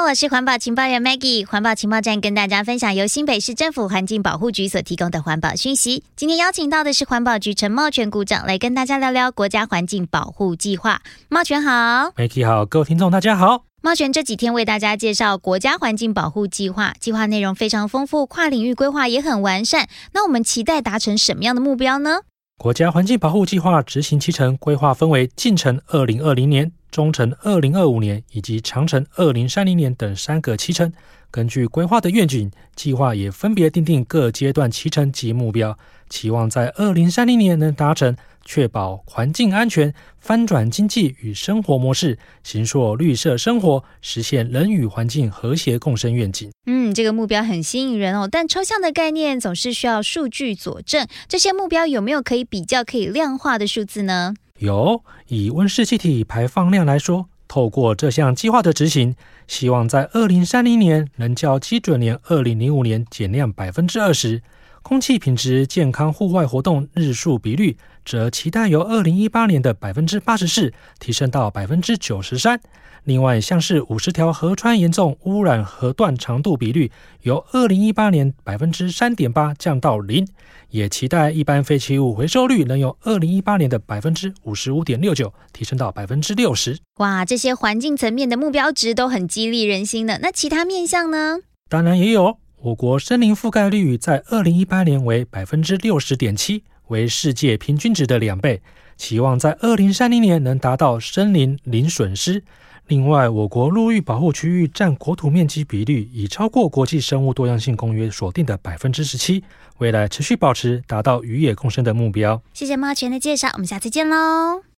我是环保情报员 Maggie。 环保情报站跟大家分享由新北市政府环境保护局所提供的环保讯息。今天邀请到的是环保局陈茂全股长来跟大家聊聊国家环境保护计划。茂全好。 Maggie 好，各位听众大家好。 茂全这几天为大家介绍国家环境保护计划，计划内容非常丰富，跨领域规划也很完善。那我们期待达成什么样的目标呢？ 国家环境保护计划执行期程规划分为近程2020年、中程2025年以及长程2030年等3个期程。根据规划的愿景，计划也分别订定各阶段期程及目标，期望在2030年能达成确保环境安全、翻转经济与生活模式、形塑绿色生活，实现人与环境和谐共生愿景。 这个目标很吸引人哦，但抽象的概念总是需要数据佐证。这些目标有没有可以比较、可以量化的数字呢？ 有，以温室气体排放量来说，透过这项计划的执行，希望在2030年能较基准年2005年减量20%，空气品质健康户外活动日数比率则期待由2018年的84%提升到93%。另外，像是50条河川严重污染河段长度比率由2018年3.8%降到0%，也期待一般废弃物回收率能由2018年的55.69%提升到60%。 哇，这些环境层面的目标值都很激励人心的。那其他面向呢？ 当然也有，我国森林覆盖率在2018年为 60.7%， 为世界平均值的2倍，期望在2030年能达到森林零损失。另外，我国陆域保护区域占国土面积比率已超过国际生物多样性公约所定的 17%， 未来持续保持达到渔野共生的目标。 谢谢茂全的介绍，我们下次见喽。